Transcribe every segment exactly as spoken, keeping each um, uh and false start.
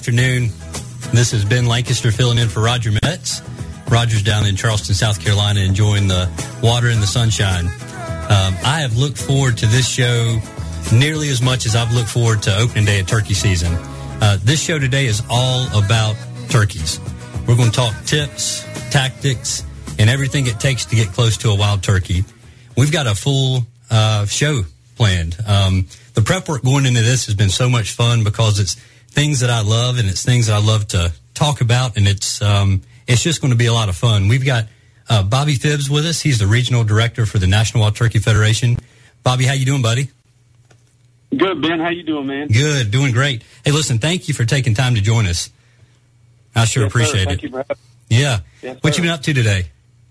afternoon. This is Ben Lancaster filling in for Roger Metz. Roger's down in Charleston, South Carolina, enjoying the water and the sunshine. Um, I have looked forward to this show nearly as much as I've looked forward to opening day of turkey season. Uh, this show today is all about turkeys. We're going to talk tips, tactics, and everything it takes to get close to a wild turkey. We've got a full uh, show planned. Um, the prep work going into this has been so much fun because it's things that I love and it's things that I love to talk about, and it's um, it's just going to be a lot of fun. We've got uh, Bobby Phibbs with us. He's the regional director for the National Wild Turkey Federation. Bobby, how you doing, buddy? Good, Ben. How you doing, man? Good, doing great. Hey, listen, thank you for taking time to join us. I sure yes, appreciate sir. Thank it. You for having me. Yeah. Yes, what sir. you been up to today?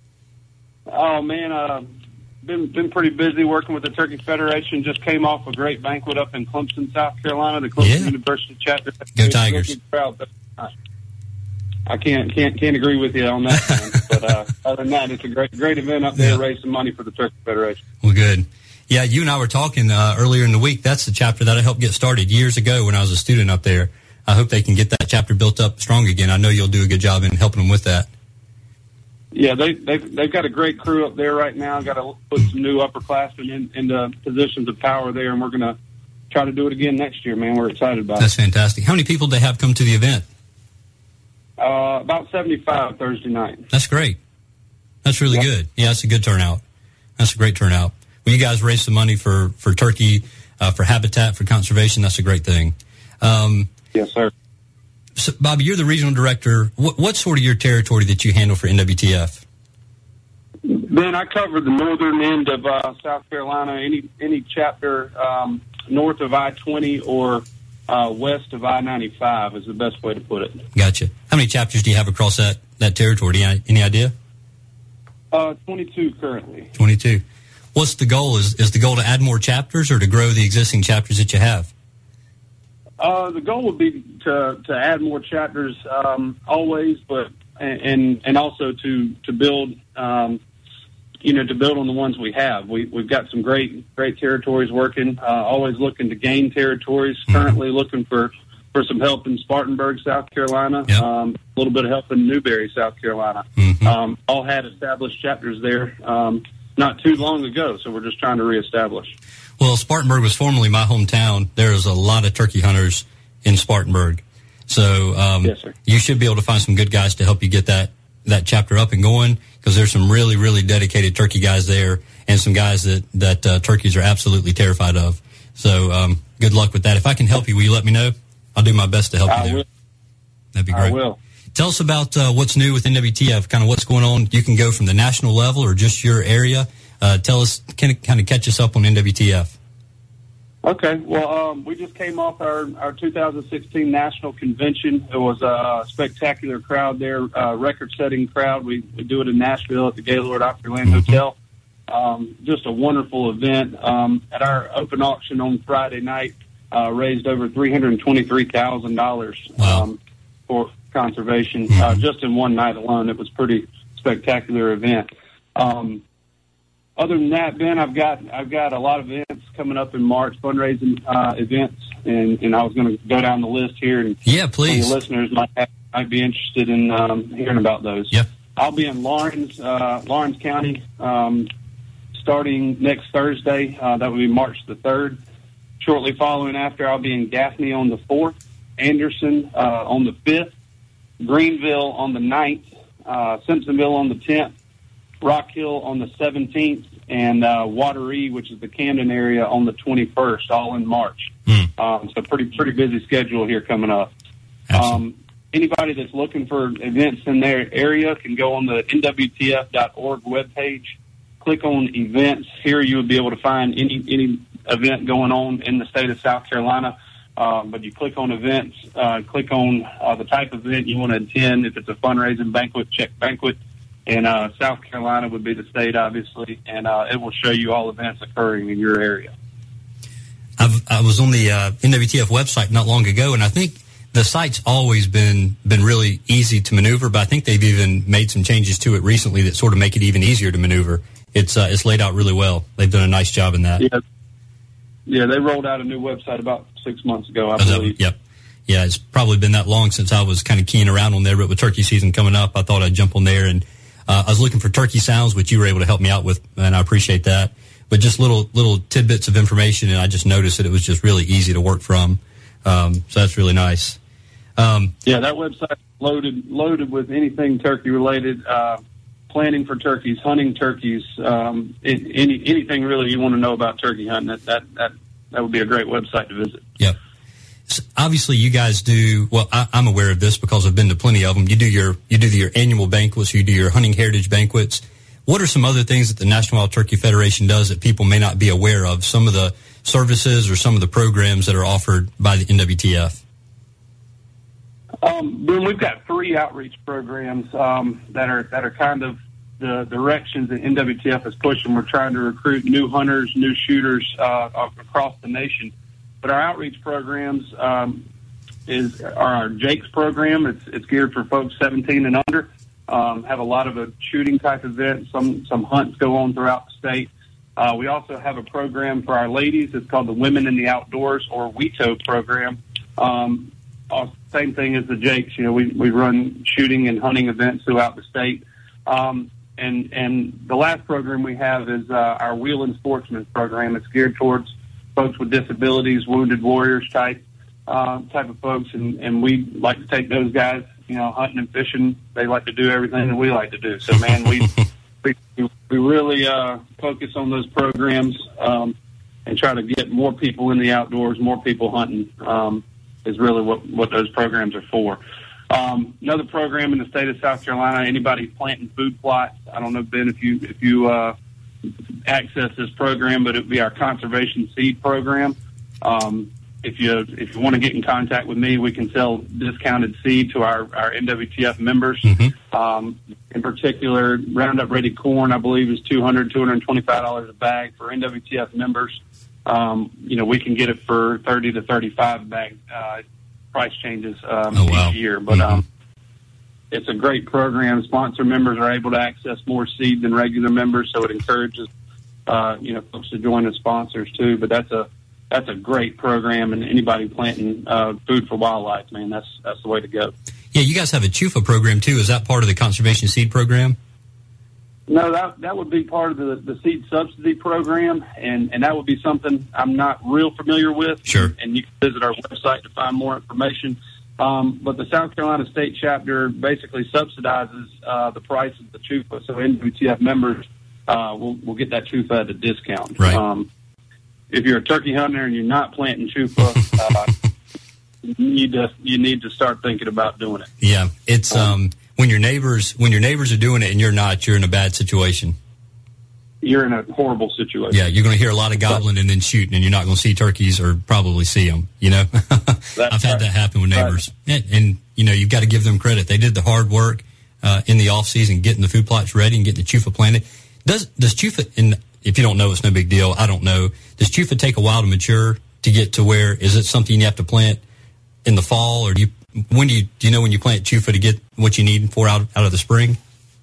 Oh man, uh, been been pretty busy working with the Turkey Federation. Just came off a great banquet up in Clemson, South Carolina, the Clemson Yeah. University chapter. Go Tigers. Crowd, but, uh, I can't can't can't agree with you on that, man. But uh, other than that, it's a great great event up there Yeah. to raise some money for the Turkey Federation. Well, good. Yeah, you and I were talking uh, earlier in the week. That's the chapter that I helped get started years ago when I was a student up there. I hope they can get that chapter built up strong again. I know you'll do a good job in helping them with that. Yeah, they, they've, they've got a great crew up there right now. Got to put some new upperclassmen in, into positions of power there, and we're going to try to do it again next year, man. We're excited about That's it. fantastic. How many people do they have come to the event? Uh, about seventy-five Thursday night. That's great. That's really Yep. good. Yeah, that's a good turnout. That's a great turnout. Well, you guys raise some money for, for turkey, uh, for habitat, for conservation. That's a great thing. Um, Yes, sir. so, Bobby, you're the regional director. What, what's sort of your territory that you handle for N W T F? Ben, I cover the northern end of uh, South Carolina. Any any chapter um, north of I twenty or uh, west of I ninety-five is the best way to put it. Gotcha. How many chapters do you have across that, that territory? Do you, any idea? Uh, twenty-two currently. twenty-two. What's the goal? Is is the goal to add more chapters or to grow the existing chapters that you have? Uh, the goal would be to to add more chapters um, always, but and and also to to build um, you know to build on the ones we have. We we've got some great great territories working. Uh, always looking to gain territories. Mm-hmm. Currently looking for. for some help in Spartanburg, South Carolina, Yep. um, a little bit of help in Newberry, South Carolina. Mm-hmm. Um, all had established chapters there um, not too long ago, so we're just trying to reestablish. Well, Spartanburg was formerly my hometown. There's a lot of turkey hunters in Spartanburg. So um, Yes, sir. you should be able to find some good guys to help you get that, that chapter up and going because there's some really, really dedicated turkey guys there and some guys that, that uh, turkeys are absolutely terrified of. So um, good luck with that. If I can help you, will you let me know? I'll do my best to help I you there. will. That'd be great. I will. Tell us about uh, what's new with N W T F, kind of what's going on. You can go from the national level or just your area. Uh, tell us, kind of, kind of catch us up on N W T F. Okay. Well, um, we just came off our, our two thousand sixteen national convention. It was a spectacular crowd there, uh, record-setting crowd. We, we do it in Nashville at the Gaylord Opryland Mm-hmm. Hotel. Um, just a wonderful event. Um, at our open auction on Friday night, uh, raised over three hundred twenty-three thousand dollars Wow. um, for conservation Mm-hmm. uh, just in one night alone. It was a pretty spectacular event. Um, other than that, Ben, I've got I've got a lot of events coming up in March, fundraising uh, events, and, and I was going to go down the list here, and Yeah, some of please. your listeners might have, might be interested in um, hearing about those. Yep. I'll be in Lawrence, uh, Lawrence County, um, starting next Thursday. Uh, that will be March the third. Shortly following after, I'll be in Gaffney on the fourth, Anderson uh, on the fifth, Greenville on the ninth, uh, Simpsonville on the tenth, Rock Hill on the seventeenth, and uh, Wateree, which is the Camden area, on the twenty-first, all in March. Hmm. Um, so pretty pretty busy schedule here coming up. Absolutely. Um, anybody that's looking for events in their area can go on the N W T F dot org webpage, click on events. Here you will be able to find any any event going on in the state of South Carolina. Um, but you click on events, uh, click on uh, the type of event you want to attend. If it's a fundraising banquet, check banquet. And uh, South Carolina would be the state, obviously, and uh, it will show you all events occurring in your area. I've, I was on the uh, N W T F website not long ago, and I think the site's always been been really easy to maneuver, but I think they've even made some changes to it recently that sort of make it even easier to maneuver. It's uh, it's laid out really well. They've done a nice job in that. Yeah, yeah, they rolled out a new website about six months ago, I Oh, that- believe. Yep. yeah, it's probably been that long since I was kind of keying around on there, but with turkey season coming up, I thought I'd jump on there. And uh, I was looking for turkey sounds, which you were able to help me out with, and I appreciate that. But just little little tidbits of information, and I just noticed that it was just really easy to work from. Um, so that's really nice. Um, yeah, that website loaded loaded with anything turkey related, uh, planning for turkeys, hunting turkeys, um, any anything really you want to know about turkey hunting. That that that, that would be a great website to visit. Yep. So obviously, you guys do well. I, I'm aware of this because I've been to plenty of them. You do your you do your annual banquets. You do your hunting heritage banquets. What are some other things that the National Wild Turkey Federation does that people may not be aware of? Some of the services or some of the programs that are offered by the N W T F? Um, Ben, we've got three outreach programs um, that are that are kind of the directions that N W T F is pushing. We're trying to recruit new hunters, new shooters uh, across the nation. But our outreach programs um, is are our Jake's program. It's it's geared for folks seventeen and under. Um, have a lot of a shooting type events. Some some hunts go on throughout the state. Uh, we also have a program for our ladies. It's called the Women in the Outdoors, or W E T O program. Um, uh, same thing as the Jakes. You know, we, we run shooting and hunting events throughout the state. Um, and and the last program we have is uh, our Wheeling Sportsman program. It's geared towards folks with disabilities, wounded warriors type uh, type of folks, and, and we like to take those guys. You know, hunting and fishing, they like to do everything that we like to do. So, man, we we, we really uh, focus on those programs um, and try to get more people in the outdoors, more people hunting um, is really what, what those programs are for. Um, another program in the state of South Carolina, anybody planting food plots. I don't know, Ben, if you if you uh, access this program, but it would be our conservation seed program. Um, If you if you want to get in contact with me, we can sell discounted seed to our, our N W T F members. Mm-hmm. Um, in particular, Roundup Ready corn, I believe, is two hundred dollars, two hundred twenty-five dollars a bag for N W T F members. Um, you know, we can get it for thirty to thirty-five bag. Uh, price changes um, oh, wow. each year, but mm-hmm. um, it's a great program. Sponsor members are able to access more seed than regular members, so it encourages uh, you know folks to join as sponsors too. But that's a That's a great program, and anybody planting uh, food for wildlife, man, that's that's the way to go. Yeah, you guys have a C U F A program, too. Is that part of the Conservation Seed Program? No, that that would be part of the, the seed subsidy program, and, and that would be something I'm not real familiar with. Sure. And you can visit our website to find more information. Um, but the South Carolina State Chapter basically subsidizes uh, the price of the C U F A, so N W T F members uh, will, will get that C U F A at a discount. Right. Um, If you're a turkey hunter and you're not planting C U F A, uh, you need to you need to start thinking about doing it. Yeah, it's um, when your neighbors when your neighbors are doing it and you're not, you're in a bad situation. You're in a horrible situation. Yeah, you're going to hear a lot of gobbling and then shooting, and you're not going to see turkeys or probably see them. You know, I've had right. that happen with neighbors, right. and, and you know you've got to give them credit. They did the hard work uh, in the off season, getting the food plots ready and getting the C U F A planted. Does does C U F A in If you don't know, it's no big deal. I don't know. Does C U F A take a while to mature to get to where? Is it something you have to plant in the fall, or do you? When do you do you know when you plant C U F A to get what you need for out out of the spring?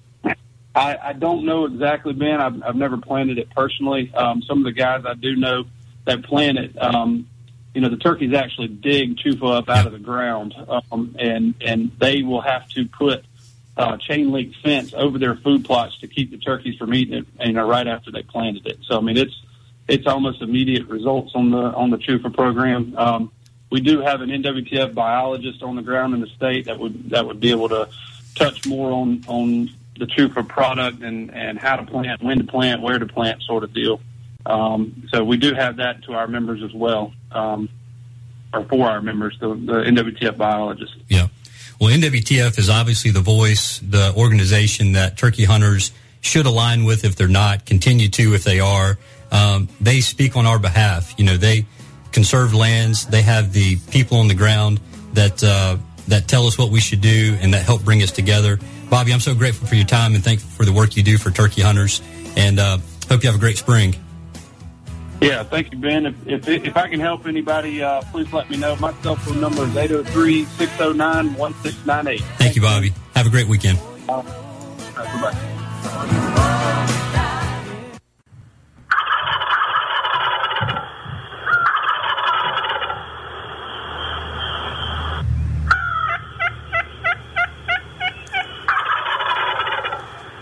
I, I don't know exactly, Ben. I've, I've never planted it personally. Um, some of the guys I do know that plant it, um, you know, the turkeys actually dig C U F A up out yeah. of the ground, um, and and they will have to put Uh, chain link fence over their food plots to keep the turkeys from eating it, you know, right after they planted it. So I mean, it's it's almost immediate results on the on the C U F A program. Um, we do have an N W T F biologist on the ground in the state that would that would be able to touch more on on the C U F A product and and how to plant, when to plant, where to plant, sort of deal. Um, so we do have that to our members as well, um, or for our members, the, the N W T F biologist. Yeah. Well, N W T F is obviously the voice, the organization that turkey hunters should align with if they're not, continue to if they are. Um, they speak on our behalf. You know, they conserve lands. They have the people on the ground that uh, that tell us what we should do and that help bring us together. Bobby, I'm so grateful for your time and thankful for the work you do for turkey hunters. And uh, hope you have a great spring. Yeah, thank you, Ben. If if, if I can help anybody, uh, please let me know. My cell phone number is eight oh three, six oh nine, one six nine eight. Thank, thank you, Bobby. Ben. Have a great weekend. Uh, all right, goodbye.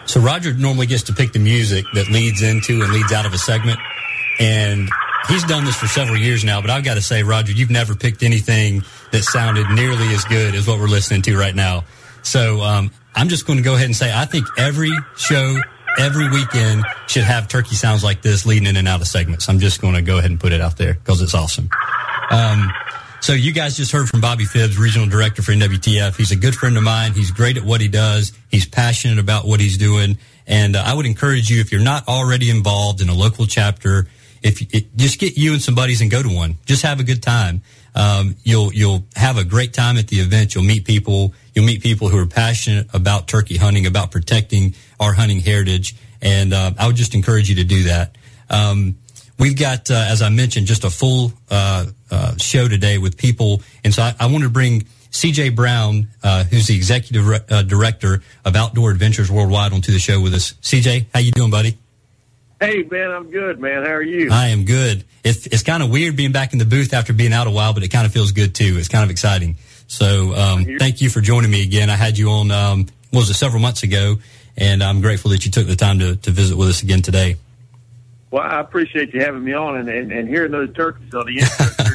So Roger normally gets to pick the music that leads into and leads out of a segment, and he's done this for several years now, but I've got to say, Roger, you've never picked anything that sounded nearly as good as what we're listening to right now. So um, I'm just going to go ahead and say I think every show, every weekend should have turkey sounds like this leading in and out of segments. I'm just going to go ahead and put it out there because it's awesome. Um, so you guys just heard from Bobby Phibbs, Regional Director for N W T F. He's a good friend of mine. He's great at what he does. He's passionate about what he's doing. And uh, I would encourage you, if you're not already involved in a local chapter, if it, just get you and some buddies and go to one. Just have a good time. Um, you'll you'll have a great time at the event. You'll meet people. You'll meet people who are passionate about turkey hunting, about protecting our hunting heritage. And uh, I would just encourage you to do that. Um, we've got, uh, as I mentioned, just a full uh, uh, show today with people. And so I, I want to bring C J Brown, uh, who's the Executive re- uh, Director of Outdoor Adventures Worldwide, onto the show with us. C J, how you doing, buddy? Hey, man, I'm good, man. How are you? I am good. It's, it's kind of weird being back in the booth after being out a while, but it kind of feels good, too. It's kind of exciting. So um, thank you for joining me again. I had you on, um, what was it, several months ago, and I'm grateful that you took the time to, to visit with us again today. Well, I appreciate you having me on, and, and, and hearing those turkeys on the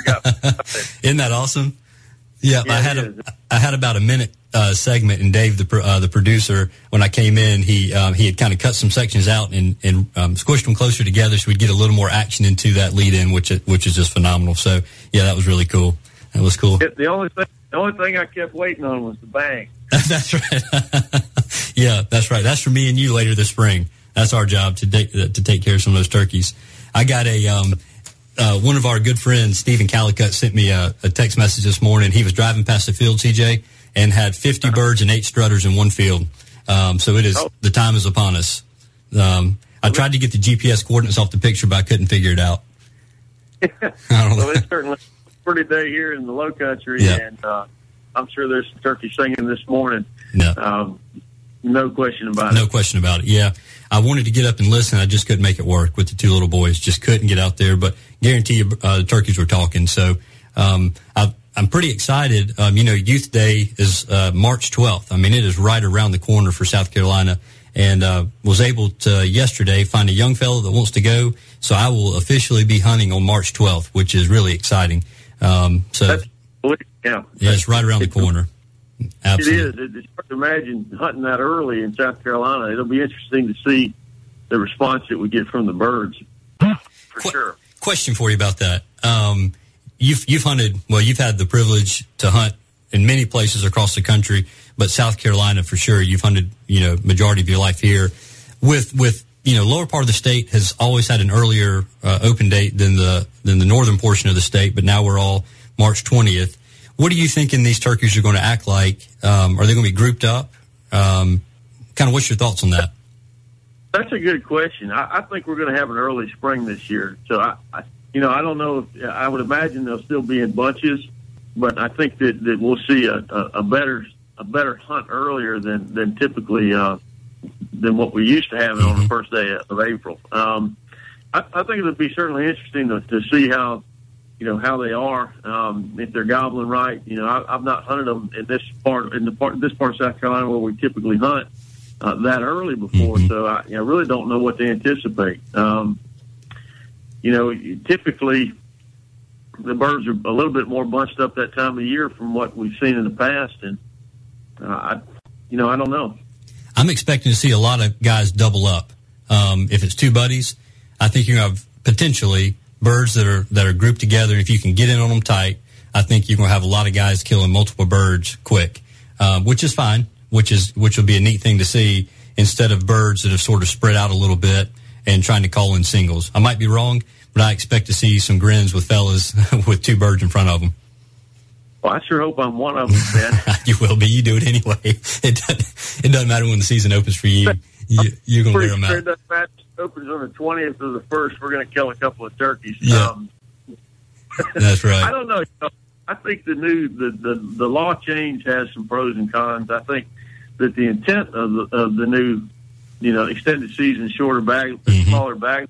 inside. Isn't that awesome? Yeah, yeah I had a, I had about a minute uh, segment, and Dave, the uh, the producer, when I came in, he um, he had kind of cut some sections out and, and um, squished them closer together so we'd get a little more action into that lead in, which which is just phenomenal. So yeah, that was really cool. That was cool. The only thing the only thing I kept waiting on was the bang. That's right. Yeah, that's right. That's for me and you later this spring. That's our job to take to take care of some of those turkeys. I got a um, uh, one of our good friends, Stephen Calicut, sent me a, a text message this morning. He was driving past the field, C J, and had fifty birds and eight strutters in one field. Um, so it is oh. the time is upon us. Um, I tried to get the G P S coordinates off the picture, but I couldn't figure it out. I don't know. Well, it's certainly a pretty day here in the Low Country, yeah. and uh, I'm sure there's some turkey singing this morning. No. Um, no question about no it. No question about it. Yeah. I wanted to get up and listen. I just couldn't make it work with the two little boys. Just couldn't get out there, but guarantee you uh, the turkeys were talking. So um, I, I'm pretty excited. Um, you know, Youth Day is uh, March twelfth. I mean, it is right around the corner for South Carolina, and uh, was able to yesterday find a young fellow that wants to go. So I will officially be hunting on March twelfth, which is really exciting. Um, so That's, yeah. yeah, it's right around the corner. Absolutely. It is. It's hard to imagine hunting that early in South Carolina. It'll be interesting to see the response that we get from the birds, for Qu- sure. Question for you about that. Um, you've you've hunted, well, you've had the privilege to hunt in many places across the country, but South Carolina for sure. You've hunted, you know, majority of your life here. With with you know, lower part of the state has always had an earlier uh, open date than the than the northern portion of the state, but now we're all March twentieth. What are you thinking these turkeys are going to act like? Um, are they going to be grouped up? Um, kind of what's your thoughts on that? That's a good question. I, I think we're going to have an early spring this year. So, I, I, you know, I don't know. If, I would imagine they'll still be in bunches, but I think that, that we'll see a, a, a better a better hunt earlier than than typically uh, than what we used to have mm-hmm. on the first day of April. Um, I, I think it'll be certainly interesting to, to see how. You know how they are, um, if they're gobbling right. You know, I, I've not hunted them in this part, in the part, this part of South Carolina where we typically hunt uh, that early before. Mm-hmm. So I, I really don't know what to anticipate. Um, you know, typically the birds are a little bit more bunched up that time of year from what we've seen in the past, and uh, I, you know, I don't know. I'm expecting to see a lot of guys double up. Um, if it's two buddies, I think you have potentially. Birds that are that are grouped together. If you can get in on them tight, I think you're going to have a lot of guys killing multiple birds quick, um, which is fine. Which is which will be a neat thing to see instead of birds that have sort of spread out a little bit and trying to call in singles. I might be wrong, but I expect to see some grins with fellas with two birds in front of them. Well, I sure hope I'm one of them, man. You will be. You do it anyway. It doesn't, it doesn't matter when the season opens for you. you you're going to wear them out. Sure that opens on the twentieth or the first. We're going to kill a couple of turkeys. Yeah, um, that's right. I don't know. You know. I think the new the, the, the law change has some pros and cons. I think that the intent of the, of the new, you know, extended season, shorter bag, mm-hmm. smaller bag,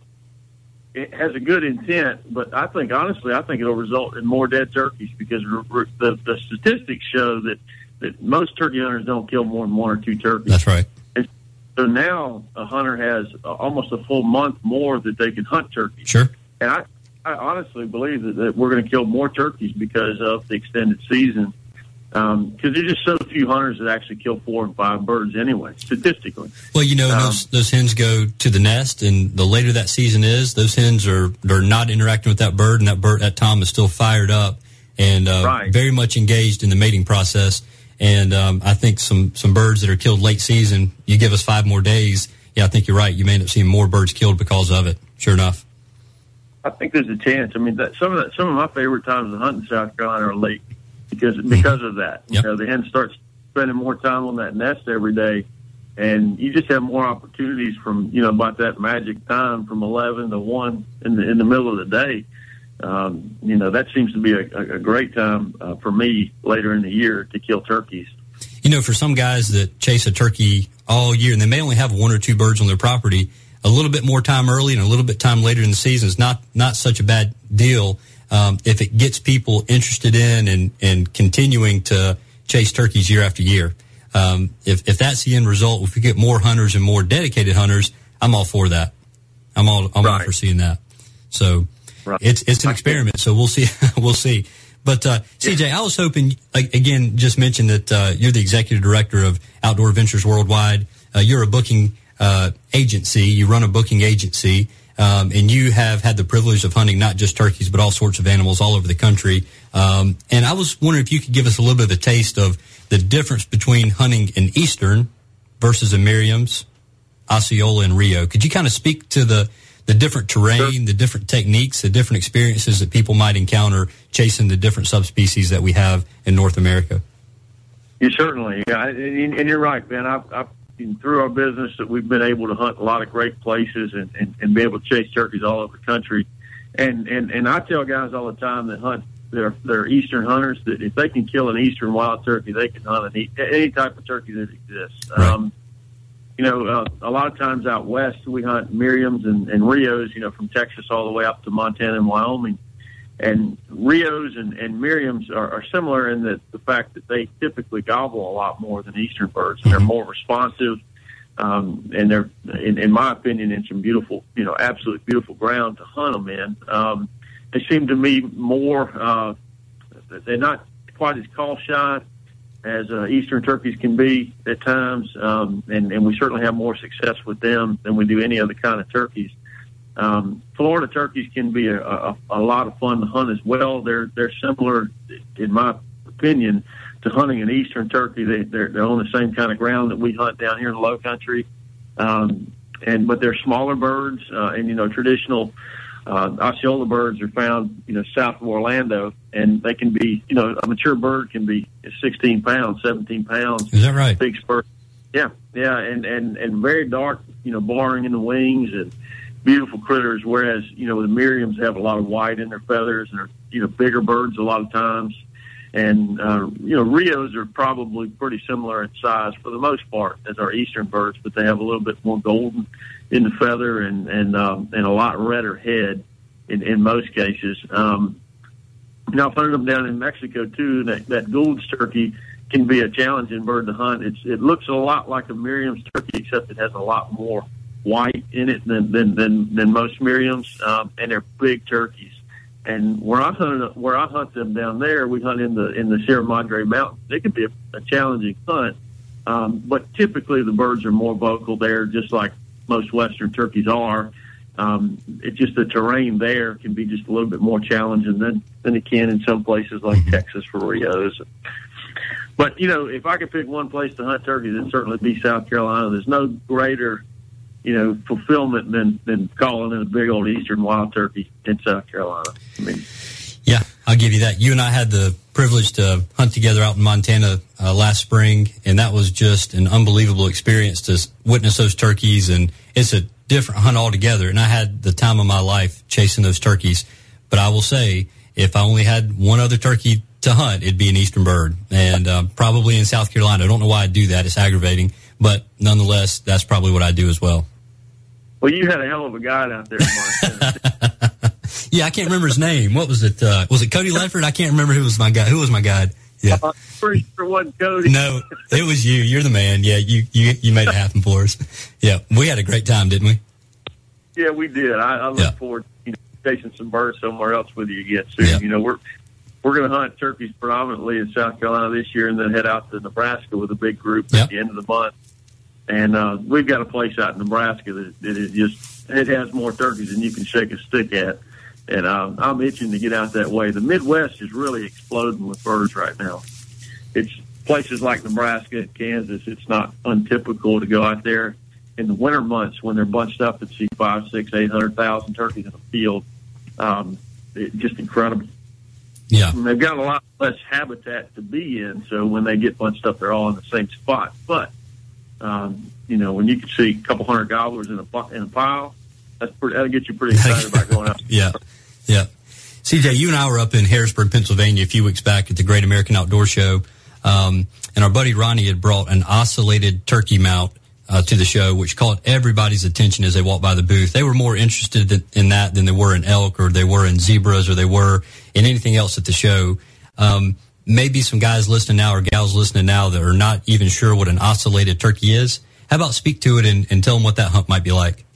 it has a good intent. But I think honestly, I think it'll result in more dead turkeys because re- the the statistics show that that most turkey hunters don't kill more than one or two turkeys. That's right. And So now a hunter has almost a full month more that they can hunt turkeys. Sure. And I, I honestly believe that, that we're going to kill more turkeys because of the extended season. Because um, there's just so few hunters that actually kill four and five birds anyway, statistically. Well, you know, um, those those hens go to the nest, and the later that season is, those hens are they're not interacting with that bird, and that bird, that tom is still fired up and uh, right. very much engaged in the mating process. And um, I think some, some birds that are killed late season, you give us five more days, yeah, I think you're right. You may end up seeing more birds killed because of it. Sure enough. I think there's a chance. I mean, that, some of that, some of my favorite times to hunt in South Carolina are late because because of that. Yep. You know, the hens start spending more time on that nest every day, and you just have more opportunities from, you know, about that magic time from eleven to one in the in the middle of the day. Um, you know, that seems to be a, a great time uh, for me later in the year to kill turkeys. You know, for some guys that chase a turkey all year and they may only have one or two birds on their property, a little bit more time early and a little bit time later in the season is not, not such a bad deal um, if it gets people interested in and, and continuing to chase turkeys year after year. Um, if, if that's the end result, if we get more hunters and more dedicated hunters, I'm all for that. I'm all, I'm right. all for seeing that. So right. it's, it's an experiment. So we'll see, we'll see. But, uh, C J, I was hoping, again, just mention that, uh, you're the executive director of Outdoor Ventures Worldwide. Uh, you're a booking, uh, agency. You run a booking agency. Um, and you have had the privilege of hunting not just turkeys, but all sorts of animals all over the country. Um, and I was wondering if you could give us a little bit of a taste of the difference between hunting in Eastern versus a Merriam's, Osceola, and Rio. Could you kind of speak to the, the different terrain, sure. the different techniques, the different experiences that people might encounter chasing the different subspecies that we have in North America? You certainly, yeah, and, and you're right, Ben. I've, I've through our business that we've been able to hunt a lot of great places and, and, and be able to chase turkeys all over the country. And, and, and I tell guys all the time that hunt, they're, they're Eastern hunters, that if they can kill an Eastern wild turkey, they can hunt any, any type of turkey that exists. Right. Um, you know, uh, a lot of times out west, we hunt Merriam's and, and Rios, you know, from Texas all the way up to Montana and Wyoming. And Rios and, and Merriam's are, are similar in that the fact that they typically gobble a lot more than Eastern birds. And they're more responsive, um, and they're, in, in my opinion, in some beautiful, you know, absolutely beautiful ground to hunt them in. Um, they seem to me more, uh, they're not quite as call shy as uh, Eastern turkeys can be at times, um, and, and we certainly have more success with them than we do any other kind of turkeys. Um, Florida turkeys can be a, a, a lot of fun to hunt as well. They're they're similar, in my opinion, to hunting an Eastern turkey. They, they're they're on the same kind of ground that we hunt down here in the Low Country, um, and but they're smaller birds, uh, and you know traditional uh, Osceola birds are found you know south of Orlando, and they can be you know a mature bird can be sixteen pounds, seventeen pounds. Is that right? Big spur. Yeah, yeah, and and and very dark, you know, barring in the wings and beautiful critters, whereas, you know, the Merriam's have a lot of white in their feathers and are, you know, bigger birds a lot of times. And, uh, you know, Rios are probably pretty similar in size for the most part as our Eastern birds, but they have a little bit more golden in the feather and, and, um, and a lot redder head in, in most cases. Um, you know, I've hunted them down in Mexico too, and that, that Gould's turkey can be a challenging bird to hunt. It's, it looks a lot like a Merriam's turkey, except it has a lot more white in it than than than, than most Merriam's, um, and they're big turkeys. And where I hunt where I hunt them down there, we hunt in the in the Sierra Madre Mountains. It can be a, a challenging hunt, um, but typically the birds are more vocal there, just like most Western turkeys are. Um, it's just the terrain there can be just a little bit more challenging than than it can in some places like mm-hmm. Texas for Rios. But you know, if I could pick one place to hunt turkeys, it'd certainly be South Carolina. There's no greater you know, fulfillment than, than calling in a big old Eastern wild turkey in South Carolina. I mean, yeah, I'll give you that. You and I had the privilege to hunt together out in Montana uh, last spring, and that was just an unbelievable experience to witness those turkeys, and it's a different hunt altogether. And I had the time of my life chasing those turkeys. But I will say, if I only had one other turkey to hunt, it'd be an Eastern bird, and uh, probably in South Carolina. I don't know why I do that. It's aggravating, but nonetheless, that's probably what I do as well. Well, you had a hell of a guide out there, Mark. Yeah, I can't remember his name. What was it? Uh, was it Cody Ledford? I can't remember who was my guy. Who was my guide? Yeah. I'm pretty sure it wasn't Cody. No, it was you. You're the man. Yeah, you, you, you made it happen for us. Yeah, we had a great time, didn't we? Yeah, we did. I, I look yeah. forward to you know, chasing some birds somewhere else with you again soon. Yeah. You know, we're we're going to hunt turkeys predominantly in South Carolina this year, and then head out to Nebraska with a big group yep. at the end of the month. And uh, we've got a place out in Nebraska that, that is just it has more turkeys than you can shake a stick at. And uh, I'm itching to get out that way. The Midwest is really exploding with birds right now. It's places like Nebraska and Kansas. It's not untypical to go out there in the winter months when they're bunched up and see five, six, eight hundred thousand turkeys in the field. Um, it's just incredible. Yeah, and they've got a lot less habitat to be in, so when they get bunched up, they're all in the same spot. But um, you know, when you can see a couple hundred gobblers in a in a pile, that's pretty. That'll get you pretty excited about going out. Yeah, yeah. C J, you and I were up in Harrisburg, Pennsylvania, a few weeks back at the Great American Outdoor Show, um, and our buddy Ronnie had brought an ocellated turkey mount uh, to the show, which caught everybody's attention as they walked by the booth. They were more interested in, in that than they were in elk, or they were in zebras, or they were in anything else at the show. Um, maybe some guys listening now or gals listening now that are not even sure what an ocellated turkey is. How about speak to it and, and tell them what that hunt might be like?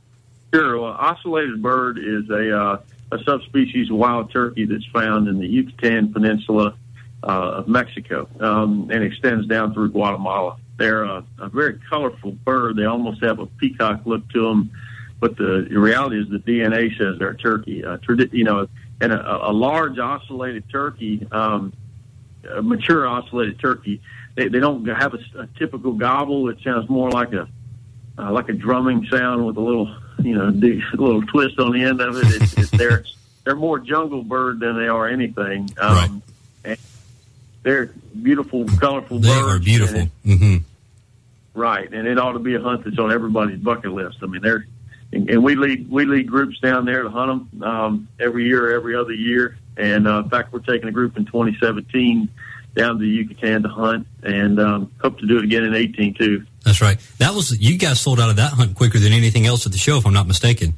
Sure. Well, ocellated bird is a uh, a subspecies of wild turkey that's found in the Yucatan Peninsula uh, of Mexico um, and extends down through Guatemala. They're a, a very colorful bird. They almost have a peacock look to them, but the, the reality is the D N A says they're a turkey. Uh, tradi- you know, and a, a large ocellated turkey, um, a mature ocellated turkey, they, they don't have a, a typical gobble. It sounds more like a uh, like a drumming sound with a little, you know, a little twist on the end of it. It's, it's they're they're more jungle bird than they are anything. Um, right. And they're beautiful, colorful they birds. They are beautiful. It, mm-hmm. Right, and it ought to be a hunt that's on everybody's bucket list. I mean, they're and, and we lead we lead groups down there to hunt them um, every year, every other year. And uh, in fact, we're taking a group in twenty seventeen down to the Yucatan to hunt, and um, hope to do it again in eighteen too. That's right. That was you guys sold out of that hunt quicker than anything else at the show, if I'm not mistaken.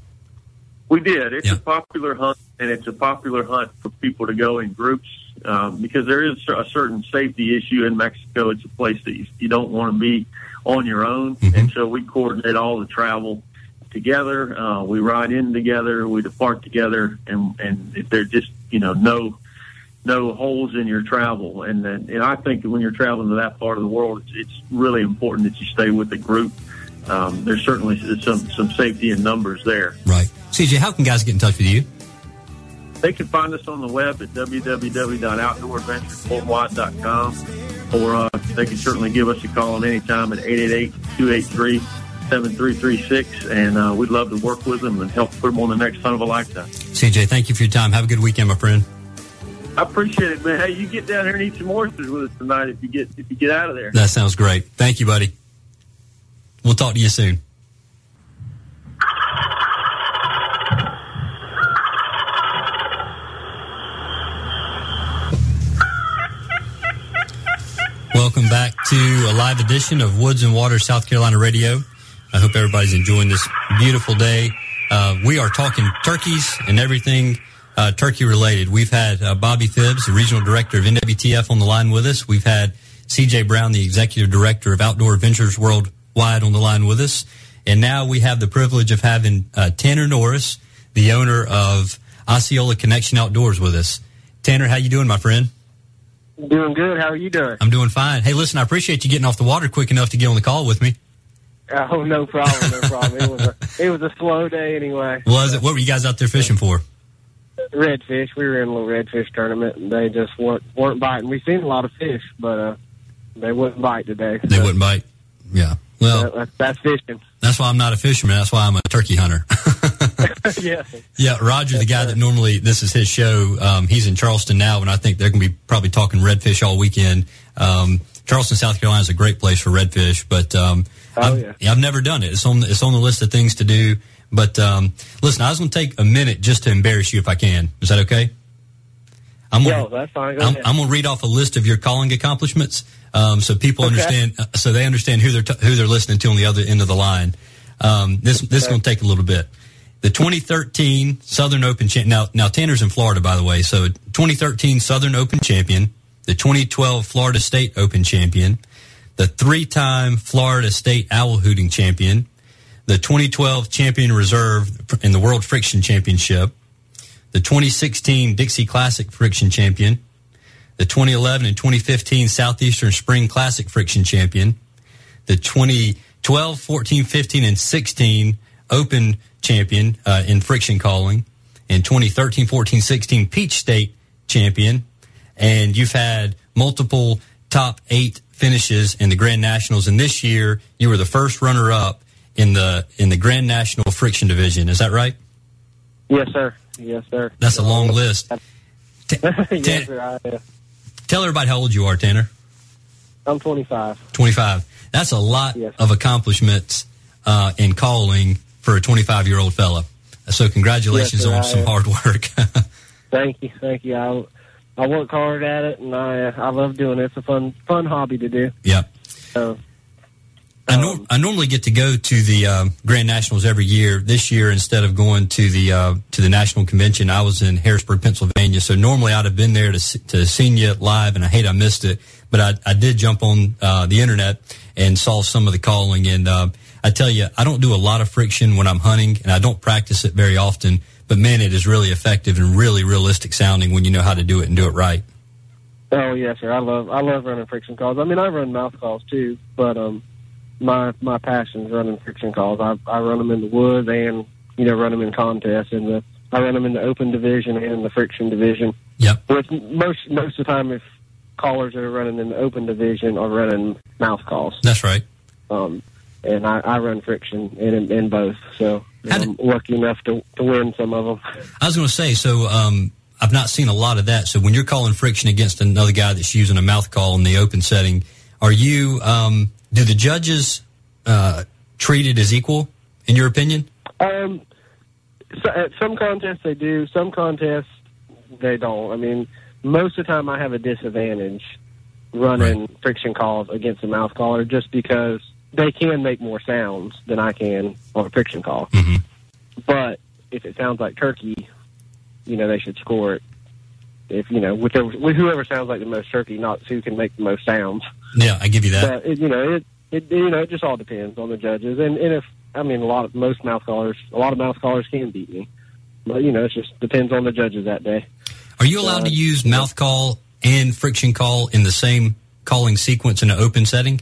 We did. It's yeah. a popular hunt, and it's a popular hunt for people to go in groups um, because there is a certain safety issue in Mexico. It's a place that you, you don't want to be on your own, mm-hmm. and so we coordinate all the travel together. Uh, we ride in together, we depart together, and and if there's just you know no no holes in your travel, and then and I think that when you're traveling to that part of the world, it's, it's really important that you stay with the group. Um, there's certainly some some safety in numbers there. Right. C J, how can guys get in touch with you? They can find us on the web at w w w dot outdoor adventures worldwide dot com, or uh, they can certainly give us a call at any time at eight eight eight, two eight three, seven three three six, and uh, we'd love to work with them and help put them on the next hunt of a lifetime. C J, thank you for your time. Have a good weekend, my friend. I appreciate it, man. Hey, you get down here and eat some oysters with us tonight if you get if you get out of there. That sounds great. Thank you, buddy. We'll talk to you soon. Welcome back to a live edition of Woods and Water South Carolina Radio. I hope everybody's enjoying this beautiful day. Uh, we are talking turkeys and everything uh, turkey related. We've had uh, Bobby Phibbs, the regional director of N W T F, on the line with us. We've had C J Brown, the executive director of Outdoor Adventures Worldwide, on the line with us. And now we have the privilege of having uh, Tanner Norris, the owner of Osceola Connection Outdoors, with us. Tanner, how you doing, my friend? Doing good. How are you doing? I'm doing fine. Hey, listen, I appreciate you getting off the water quick enough to get on the call with me. Oh, no problem, no problem. It was a it was a slow day anyway. Was it? What were you guys out there fishing for? Redfish. We were in a little redfish tournament, and they just weren't weren't biting. We've seen a lot of fish, but uh, they wouldn't bite today. They so. wouldn't bite. Yeah. Well, that's, that's fishing. That's why I'm not a fisherman. That's why I'm a turkey hunter. Yeah. Yeah, Roger, the guy that normally, this is his show, um, he's in Charleston now, and I think they're going to be probably talking redfish all weekend. Um, Charleston, South Carolina is a great place for redfish, but um, oh, I've, yeah. I've never done it. It's on, it's on the list of things to do. But um, listen, I was going to take a minute just to embarrass you if I can. Is that okay? I'm gonna, Yo, that's fine. Go I'm, ahead. I'm going to read off a list of your calling accomplishments, um, so people Okay. understand, uh, so they understand who they're t- who they're listening to on the other end of the line. Um, this this is Okay. going to take a little bit. The twenty thirteen Southern Open champ. Now now Tanner's in Florida, by the way. So twenty thirteen Southern Open champion, the twenty twelve Florida State Open champion, the three-time Florida State Owl Hooting champion, the twenty twelve champion reserve in the World Friction Championship, the twenty sixteen Dixie Classic Friction champion, the twenty eleven and twenty fifteen Southeastern Spring Classic Friction champion, the twenty twelve, fourteen, fifteen, and sixteen Open champion uh, in friction calling, and twenty thirteen, fourteen, sixteen Peach State champion, and you've had multiple top eight finishes in the Grand Nationals, and this year you were the first runner-up in the in the Grand National Friction Division. Is that right? Yes, sir. Yes, sir. That's a long list. T- yes, sir. I, uh, tell everybody how old you are, Tanner. I'm twenty-five. twenty-five. That's a lot yes, of accomplishments uh, in calling for a twenty-five-year-old fella. So congratulations yes, on I, some uh, hard work. Thank you, thank you. I I work hard at it, and I uh, I love doing it. It's a fun fun hobby to do. Yeah. So, I, nor- I normally get to go to the um, Grand Nationals every year. This year, instead of going to the uh, to the National Convention, I was in Harrisburg, Pennsylvania. So normally I'd have been there to see, to see you live, and I hate I missed it. But I, I did jump on uh, the internet and saw some of the calling. And uh, I tell you, I don't do a lot of friction when I'm hunting, and I don't practice it very often. But man, it is really effective and really realistic sounding when you know how to do it and do it right. Oh yes, sir. I love I love running friction calls. I mean, I run mouth calls too, but um. My my passion is running friction calls. I I run them in the woods and you know run them in contests. And the I run them in the open division and in the friction division. Yep. Which most most of the time, if callers that are running in the open division are running mouth calls. That's right. Um, and I, I run friction in in both. So How I'm did, lucky enough to to win some of them. I was going to say so. Um, I've not seen a lot of that. So when you're calling friction against another guy that's using a mouth call in the open setting, are you? Um, Do the judges uh, treat it as equal, in your opinion? Um, so at some contests they do. Some contests they don't. I mean, most of the time I have a disadvantage running right. friction calls against a mouth caller just because they can make more sounds than I can on a friction call. Mm-hmm. But if it sounds like turkey, you know, they should score it. If, you know, whichever, whoever sounds like the most turkey, not who can make the most sounds. Yeah, I give you that. But it, you know, it, it you know it just all depends on the judges, and, and if I mean a lot of most mouth callers, a lot of mouth callers can beat me, but you know it just depends on the judges that day. Are you allowed uh, to use mouth call and friction call in the same calling sequence in an open setting?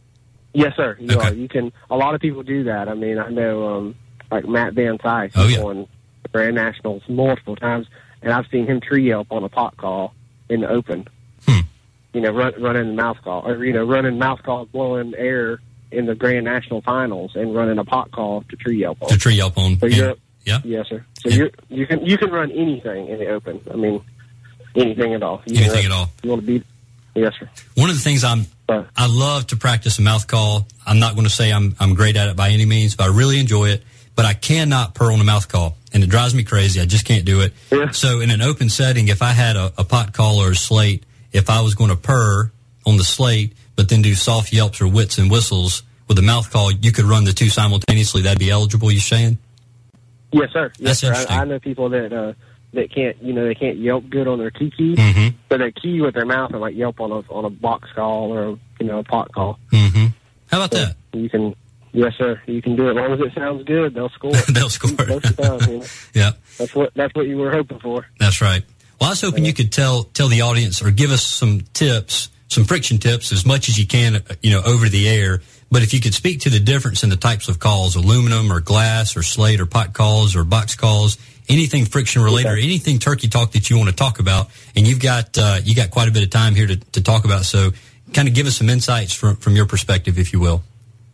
Yes, sir. You okay. are. You can. A lot of people do that. I mean, I know um, like Matt Van Syce oh, yeah. won the Grand Nationals multiple times, and I've seen him tree yelp on a pot call in the open. Hmm. You know, run, running the mouth call, or you know, running mouth call, blowing air in the Grand National Finals, and running a pot call to tree yelp on. To tree yelp on. So yeah. you're, yeah. Yes, sir. So yeah. you're, you can you can run anything in the open. I mean, anything at all. You anything run, at all. You want to beat? Yes, sir. One of the things I'm uh, I love to practice a mouth call. I'm not going to say I'm I'm great at it by any means, but I really enjoy it. But I cannot purr on a mouth call, and it drives me crazy. I just can't do it. Yeah. So in an open setting, if I had a, a pot call or a slate, if I was going to purr on the slate, but then do soft yelps or whits and whistles with a mouth call, you could run the two simultaneously. That'd be eligible, you saying? Yes, sir. That's Yes, sir. interesting. I, I know people that uh, that can't, you know, they can't yelp good on their key key, Mm-hmm. so they key with their mouth and like yelp on a on a box call or a, you know a pot call. Mm-hmm. How about so that? You can, yes, sir. You can do it as long as it sounds good. They'll score. They'll score. Most of the time, you know. Yeah, that's what that's what you were hoping for. that's right. Well, I was hoping yeah. you could tell tell the audience or give us some tips, some friction tips, as much as you can, you know, over the air. But if you could speak to the difference in the types of calls, aluminum or glass or slate or pot calls or box calls, anything friction related okay. or anything turkey talk that you want to talk about, and you've got uh, you got quite a bit of time here to, to talk about. So, kind of give us some insights from from your perspective, if you will.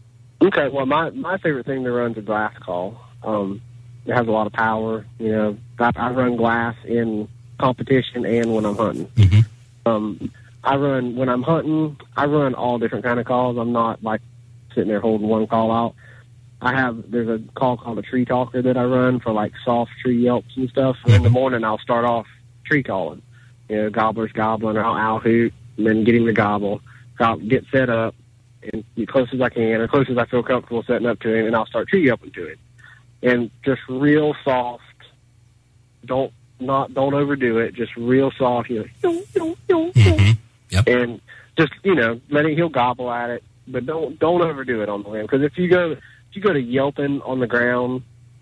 Okay. Well, my my favorite thing to run is a glass call. Um, it has a lot of power. You know, I, I run glass in competition and when I'm hunting. Mm-hmm. Um, I run when I'm hunting. I run all different kind of calls. I'm not like sitting there holding one call out. I have there's a call called a tree talker that I run for like soft tree yelps and stuff. And in the morning I'll start off tree calling, you know, gobbler's gobbling, or I'll owl hoot, and then get him to gobble. I'll get set up and as close as I can, as close as I feel comfortable setting up to him, and I'll start tree yelping to him, and just real soft. Don't not don't overdo it. Just real soft. You know, Mm-hmm. Yep. And just, you know, let it, he'll gobble at it, but don't don't overdo it on the limb. Because if you go if you go to yelping on the ground,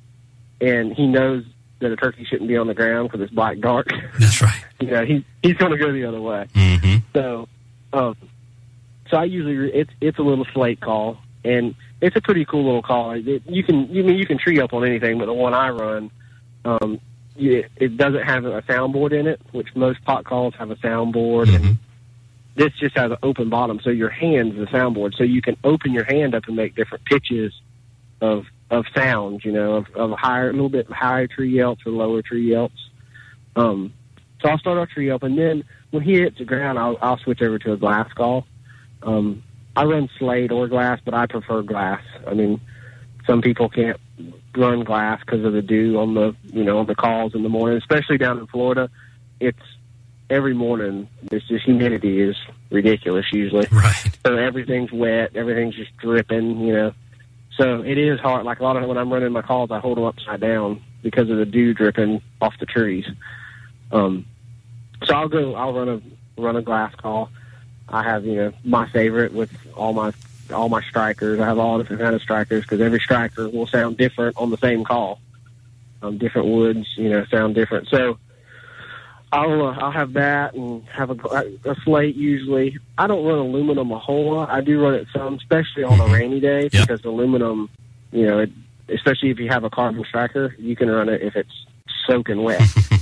and he knows that a turkey shouldn't be on the ground because it's black dark. That's right. You know, he he's going to go the other way. Mm-hmm. So, um, so I usually it's it's a little slate call, and it's a pretty cool little call. It, you can you mean you can tree up on anything, but the one I run, um, you, it doesn't have a soundboard in it, which most pot calls have a soundboard, Mm-hmm. and this just has an open bottom, so your hand's the soundboard, so you can open your hand up and make different pitches of of sounds, you know, of, of higher, a little bit higher tree yelps or lower tree yelps. Um, so I'll start off tree yelp, and then when he hits the ground, I'll, I'll switch over to a glass call. Um, I run slate or glass, but I prefer glass. I mean, some people can't run glass because of the dew on the, you know, on the calls in the morning, especially down in Florida. It's every morning. It's just humidity is ridiculous usually. Right. So everything's wet, everything's just dripping, you know. So it is hard. Like a lot of when I'm running my calls, I hold them upside down because of the dew dripping off the trees. Um, so I'll go. I'll run a run a glass call. I have, you know, my favorite with all my all my strikers. I have all different kind of strikers because every striker will sound different on the same call. Um, different woods, you know, sound different. So I'll uh, I'll have that and have a, a slate usually. I don't run aluminum a whole lot. I do run it some, especially on a rainy day, Yep. because aluminum, you know, it, especially if you have a carbon striker, you can run it if it's soaking wet.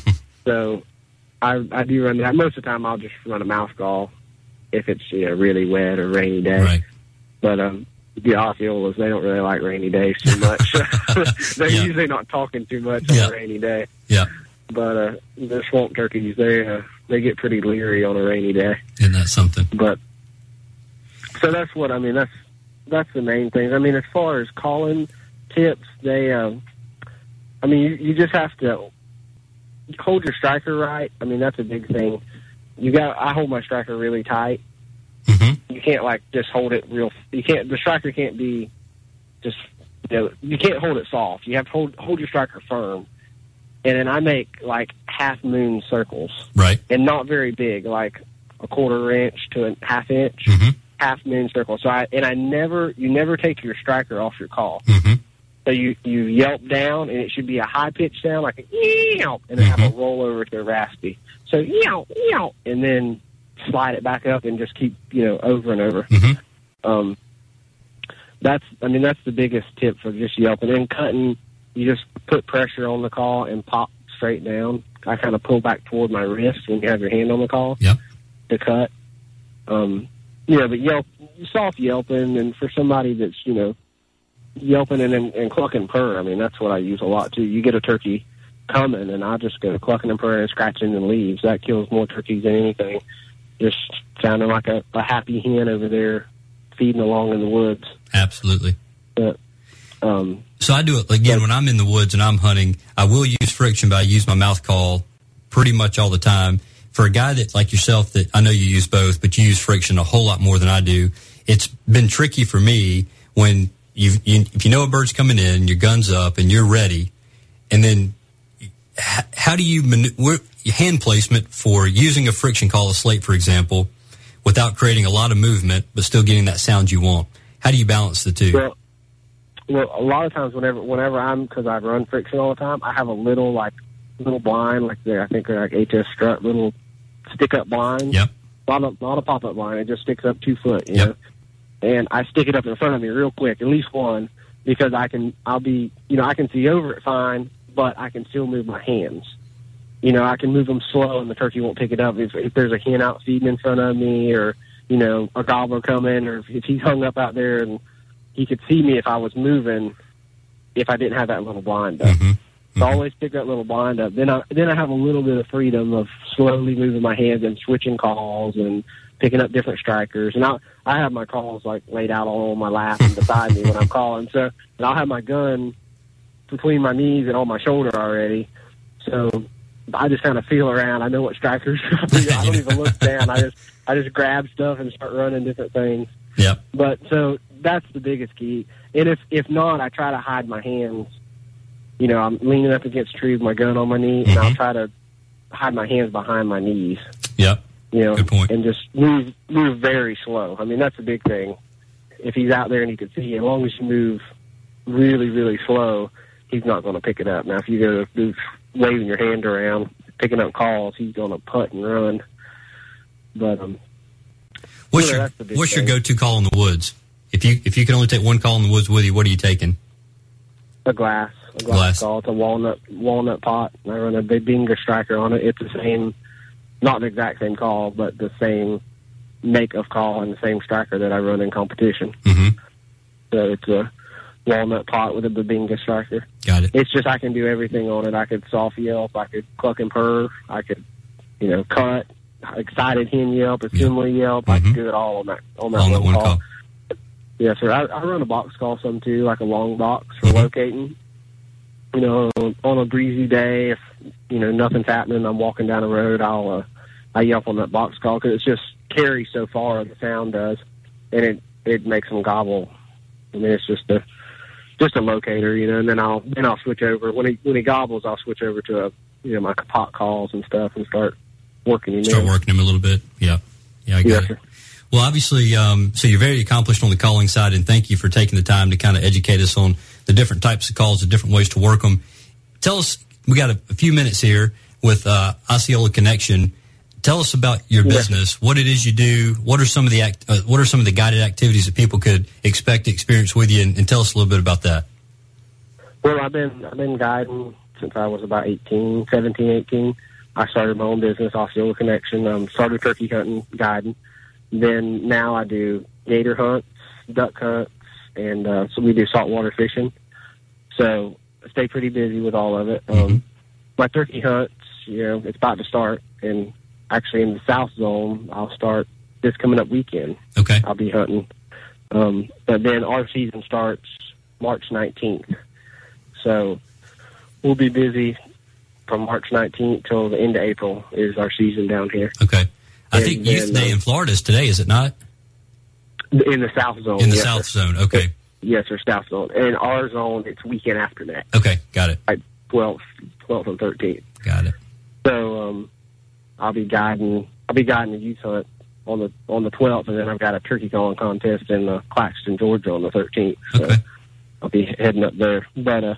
So I I do run that. Most of the time I'll just run a mouth call if it's, you know, really wet or rainy day. Right. But um, the Osceolas, they don't really like rainy days too much. They're Yeah. usually not talking too much on Yeah. a rainy day. Yeah. But uh, the swamp turkeys, they uh, they get pretty leery on a rainy day. Isn't that something? But so that's what I mean. That's that's the main thing. I mean, as far as calling tips, they, um, I mean, you, you just have to hold your striker right. I mean, that's a big thing. You got. I hold my striker really tight. Mm-hmm. You can't like just hold it real. You can't. The striker can't be just. You know, you can't hold it soft. You have to hold hold your striker firm. And then I make like half moon circles, Right. and not very big, like a quarter inch to a half inch, Mm-hmm. half moon circle. So I and I never, you never take your striker off your call. Mm-hmm. So you you yelp down, and it should be a high pitched sound, like a yelp, and then have a roll over to a raspy. So yelp, yelp, and then slide it back up, and just keep, you know, over and over. Mm-hmm. Um, that's, I mean, that's the biggest tip for just yelping. And cutting, you just put pressure on the call and pop straight down. I kind of pull back toward my wrist when you have your hand on the call Yep. to cut. Um, you know, but yelp, soft yelping, and for somebody that's, you know, yelping and, and, and clucking purr, I mean, that's what I use a lot too. You get a turkey coming, and I just go clucking and purring and scratching and leaves. That kills more turkeys than anything. Just sounding like a, a happy hen over there feeding along in the woods. Absolutely. But, um, So I do it again when I'm in the woods and I'm hunting. I will use friction, but I use my mouth call pretty much all the time. For a guy that like yourself, that I know you use both, but you use friction a whole lot more than I do. It's been tricky for me when you, you if you know a bird's coming in, your gun's up, and you're ready, and then h- how do you manu- where, hand placement for using a friction call, a slate, for example, without creating a lot of movement but still getting that sound you want? How do you balance the two? well, well, a lot of times whenever whenever I'm, because I run friction all the time, I have a little like little blind, like the, I think they're like H S strut, little stick up blind. Yep. Not a, not a pop up blind. It just sticks up two foot. You Yep. know, and I stick it up in front of me real quick, at least one, because I can. I'll be, you know, I can see over it fine, but I can still move my hands. You know, I can move them slow, and the turkey won't pick it up. If, if there's a hen out feeding in front of me, or, you know, a gobbler coming, or if, if he's hung up out there and he could see me if I was moving, if I didn't have that little blind up. Mm-hmm. So I always pick that little blind up. Then I then I have a little bit of freedom of slowly moving my hands and switching calls and picking up different strikers. And I I have my calls like laid out all on my lap and beside me when I'm calling. So and I'll have my gun between my knees and on my shoulder already. So I just kind of feel around. I know what strikers. I don't even look down. I just I just grab stuff and start running different things. Yep. But so that's the biggest key. And if if not, I try to hide my hands. You know, I'm leaning up against a tree with my gun on my knee, and Mm-hmm. I'll try to hide my hands behind my knees. Yep. You know, Good point. and just move move very slow. I mean, that's a big thing. If he's out there and he can see you, as long as you move really, really slow, he's not going to pick it up. Now, if you go move, waving your hand around, picking up calls, he's going to putt and run. But um, what's you know, your that's the big what's thing. your go-to call in the woods? If you if you can only take one call in the woods with you, what are you taking? A glass, a glass, Glass. call. It's a walnut walnut pot. I run a Bubinga striker on it. It's the same, not the exact same call, but the same make of call and the same striker that I run in competition. Mm-hmm. So it's a walnut pot with a Bubinga striker. Got it. It's just I can do everything on it. I could soft yelp, I could cluck and purr, I could, you know, cut, excited hen yelp, assembly yelp. I Mhm. can do it all on that on that On one, that one call. call. Yes, sir. I, I run a box call some too, like a long box for Mhm. locating. You know, on a breezy day, if you know nothing's happening, I'm walking down the road, I'll uh, I yelp on that box call because it's just carries so far. The sound does, and it it makes them gobble. I mean, it's just a just a locator, you know. And then I'll then I'll switch over when he when he gobbles, I'll switch over to a you know my pot calls and stuff and start working him Start in. working them a little bit. Yeah. Yeah, I got Yes, it. sir. Well, obviously, um, so you're very accomplished on the calling side, and thank you for taking the time to kind of educate us on the different types of calls, the different ways to work them. Tell us, we got a, a few minutes here with uh, Osceola Connection. Tell us about your Yeah. business, what it is you do, what are some of the act, uh, what are some of the guided activities that people could expect to experience with you, and, and tell us a little bit about that. Well, I've been I've been guiding since I was about eighteen, seventeen, eighteen. I started my own business, Osceola Connection. Um, started turkey hunting, guiding. Then now I do gator hunts, duck hunts, and uh, so we do saltwater fishing. So I stay pretty busy with all of it. Um, Mhm. My turkey hunts, you know, it's about to start, and actually in the South Zone, I'll start this coming up weekend. Okay. I'll be hunting. Um, but then our season starts March nineteenth. So we'll be busy from March nineteenth till the end of April is our season down here. Okay. I And think Youth then, Day uh, in Florida is today, is it not? In the South Zone. In the yes, South sir. Zone. Okay. Yes, sir, South Zone. And our zone, it's weekend after that, Okay. Got it. like twelfth, twelfth and thirteenth. Got it. So um, I'll be guiding. I'll be guiding the youth hunt on the on the twelfth, and then I've got a turkey calling contest in uh, Claxton, Georgia, on the thirteenth. So Okay. I'll be heading up there. But uh,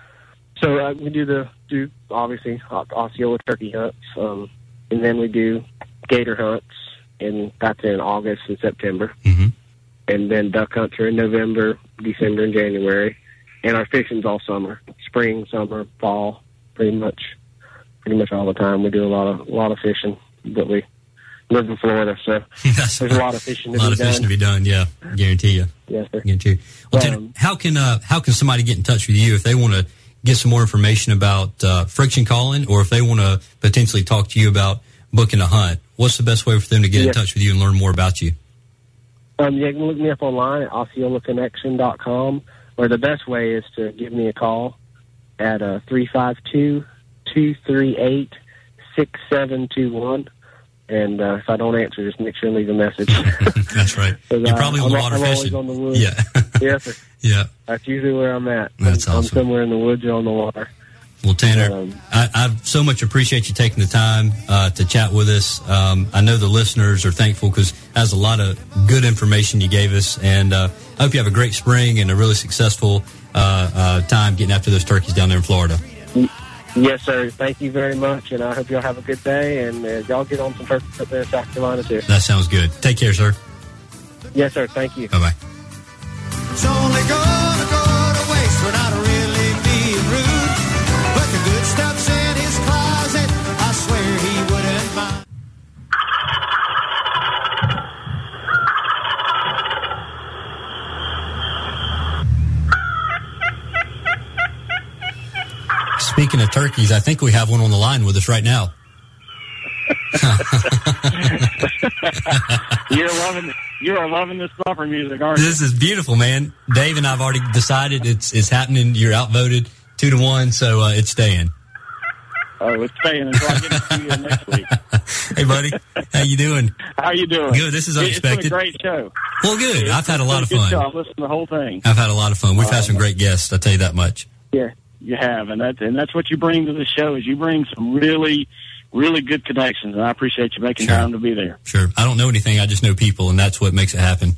so uh, we do the do obviously Os- Osceola turkey hunts, um, and then we do gator hunts, and that's in August and September. Mm-hmm. And then duck hunts are in November, December, and January. And our fishing's all summer, spring, summer, fall, pretty much, pretty much all the time. We do a lot of a lot of fishing, but we live in Florida, so That's there's a lot of fishing to a lot be of fishing done. to be done. Yeah, guarantee you. Yes, sir. Guarantee you. Well, Tanner, Um, how can uh, how can somebody get in touch with you if they want to get some more information about uh, friction calling, or if they want to potentially talk to you about booking a hunt? What's the best way for them to get in Yes. touch with you and learn more about you? Um, yeah, you can look me up online at osceola connection dot com, or the best way is to give me a call at uh, three five two, two three eight, six seven two one. And uh, if I don't answer, just make sure and leave a message. That's right. 'Cause, You're uh, probably on I'm, the water I'm always fishing. on the woods. Yeah. Yes, sir. Yeah. That's usually where I'm at. That's I'm, awesome. I'm somewhere in the woods or on the water. Well, Tanner, Um, I, I so much appreciate you taking the time uh, to chat with us. Um, I know the listeners are thankful because that's a lot of good information you gave us. And uh, I hope you have a great spring and a really successful uh, uh, time getting after those turkeys down there in Florida. Yes, sir. Thank you very much, and I hope y'all have a good day, and uh, y'all get on some turkeys up there in South Carolina, too. That sounds good. Take care, sir. Yes, sir. Thank you. Bye-bye. It's only gonna go to waste without really being rude. But the good stuff's in his closet. I swear he wouldn't mind. Speaking of turkeys, I think we have one on the line with us right now. You're loving you are loving this bumper music, aren't you? This is beautiful, man. Dave and I've already decided it's it's happening. You're outvoted two to one, so uh, it's staying. Oh, it's staying until I get to see you next week. Hey, buddy, how you doing? How you doing? Good. This is unexpected. It's been a great show. Well, good. I've had a lot of Good fun. show. I've listened to the whole thing. I've had a lot of fun. We've had some great guests. I'll tell you that much. Yeah, you have, and that's and that's what you bring to the show is you bring some really really good connections, and I appreciate you making Sure. time to be there. Sure. I don't know anything. I just know people, and that's what makes it happen.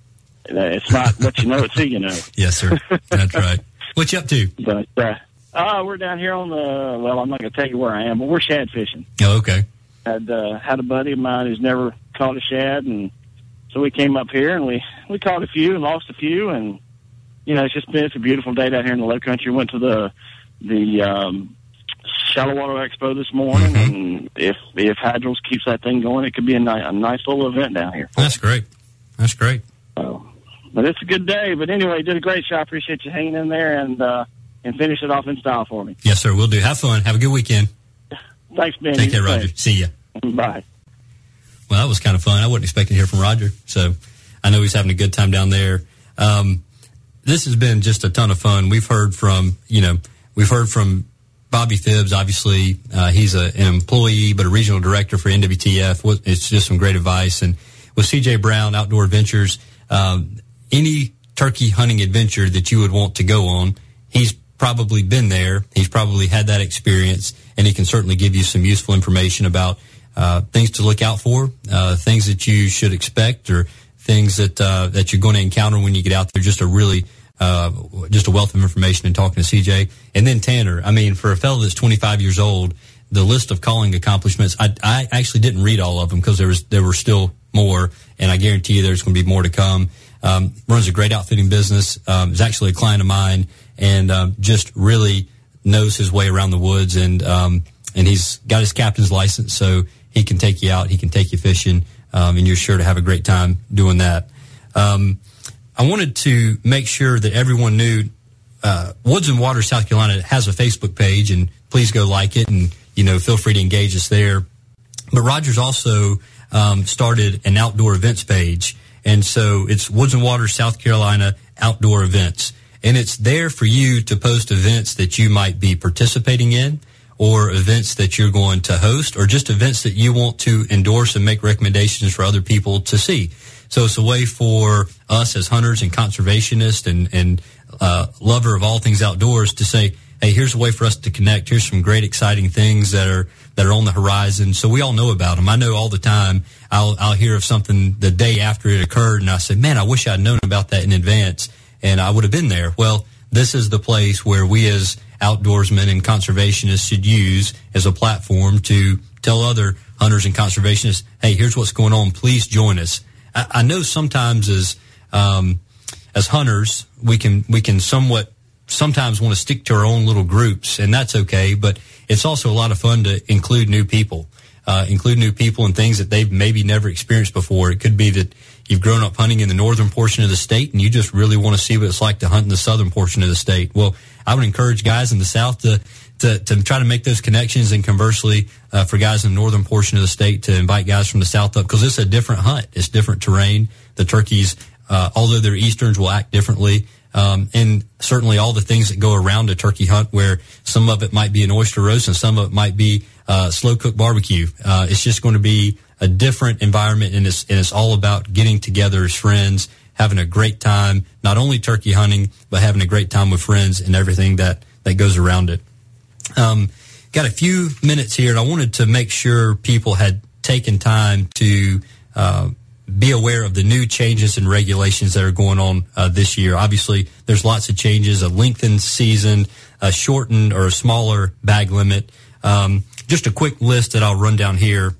Uh, It's not what you know, it's who you know. Yes, sir. That's right. What you up to? But uh, uh, we're down here on the, well, I'm not going to tell you where I am, but we're shad fishing. Oh, okay. Had uh, had a buddy of mine who's never caught a shad, and so we came up here and we, we caught a few and lost a few, and you know it's just been it's a beautiful day down here in the Low Country. Went to the the um, Shallow Water Expo this morning, Mhm. and if if Hydros keeps that thing going, it could be a, ni- a nice little event down here. That's great. That's great. So, but it's a good day. But anyway, you did a great job. I appreciate you hanging in there and uh, and finish it off in style for me. Yes, sir. We'll do. Have fun. Have a good weekend. Thanks, Ben. Take You care, the Roger. same. See ya. Bye. Well, that was kind of fun. I wasn't expecting to hear from Roger, so I know he's having a good time down there. Um, this has been just a ton of fun. We've heard from, you know, we've heard from Bobby Phibbs. Obviously, uh, he's a, an employee, but a regional director for N W T F. It's just some great advice. And with C J Brown Outdoor Adventures, um, any turkey hunting adventure that you would want to go on, he's probably been there. He's probably had that experience, and he can certainly give you some useful information about uh, things to look out for, uh, things that you should expect, or things that uh, that you're going to encounter when you get out there. Just a really uh, just a wealth of information in talking to C J. And then Tanner, I mean, for a fellow that's twenty-five years old, the list of calling accomplishments, I, I actually didn't read all of them because there was there were still more, and I guarantee you there's going to be more to come. Um, runs a great outfitting business, um, is actually a client of mine, and um, just really knows his way around the woods, and um, and he's got his captain's license, so he can take you out, he can take you fishing, um, and you're sure to have a great time doing that. Um, I wanted to make sure that everyone knew uh, Woods and Water, South Carolina has a Facebook page, and please go like it, and you know feel free to engage us there. But Roger's also um, started an outdoor events page, and so it's Woods and Water, South Carolina Outdoor Events. And it's there for you to post events that you might be participating in, or events that you're going to host, or just events that you want to endorse and make recommendations for other people to see. So it's a way for us as hunters and conservationists and, and uh, lover of all things outdoors to say, hey, here's a way for us to connect. Here's some great, exciting things that are that are on the horizon. So we all know about them. I know all the time I'll I'll hear of something the day after it occurred, and I say, man, I wish I'd known about that in advance, and I would have been there. Well, this is the place where we as outdoorsmen and conservationists should use as a platform to tell other hunters and conservationists, hey, here's what's going on. Please join us. I, I know sometimes as um, as hunters, we can we can somewhat sometimes want to stick to our own little groups, and that's okay, but it's also a lot of fun to include new people, uh, include new people and things that they've maybe never experienced before. It could be that you've grown up hunting in the northern portion of the state and you just really want to see what it's like to hunt in the southern portion of the state. Well, I would encourage guys in the south to to, to try to make those connections, and conversely, uh, for guys in the northern portion of the state to invite guys from the south up, because it's a different hunt. It's different terrain. The turkeys, uh, although they're easterns, will act differently. Um, and certainly all the things that go around a turkey hunt, where some of it might be an oyster roast and some of it might be uh, slow cooked barbecue. Uh, it's just going to be a different environment, and it's, and it's all about getting together as friends, having a great time, not only turkey hunting, but having a great time with friends and everything that, that goes around it. Um, got a few minutes here, and I wanted to make sure people had taken time to uh, be aware of the new changes and regulations that are going on uh, this year. Obviously, there's lots of changes, a lengthened season, a shortened or a smaller bag limit. Um, just a quick list that I'll run down here.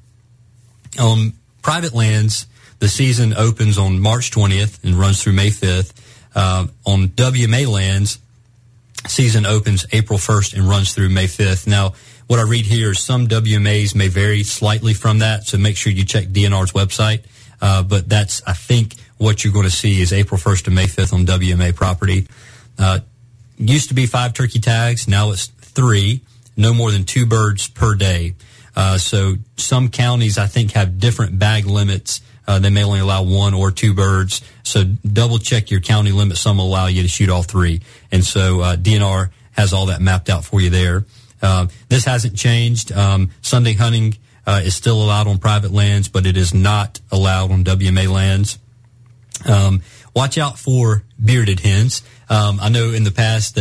On private lands, the season opens on March twentieth and runs through May fifth. Uh, on W M A lands, season opens April first and runs through May fifth. Now, what I read here is some W M As may vary slightly from that, so make sure you check D N R's website. Uh, but that's, I think, what you're going to see is April first to May fifth on W M A property. Uh, used to be five turkey tags. Now it's three. No more than two birds per day. Uh, so some counties, I think, have different bag limits. Uh, they may only allow one or two birds. So double check your county limit. Some will allow you to shoot all three. And so uh, D N R has all that mapped out for you there. Uh, this hasn't changed. Um, Sunday hunting Uh, is still allowed on private lands, but it is not allowed on W M A lands. Um, watch out for bearded hens. Um, I know in the past that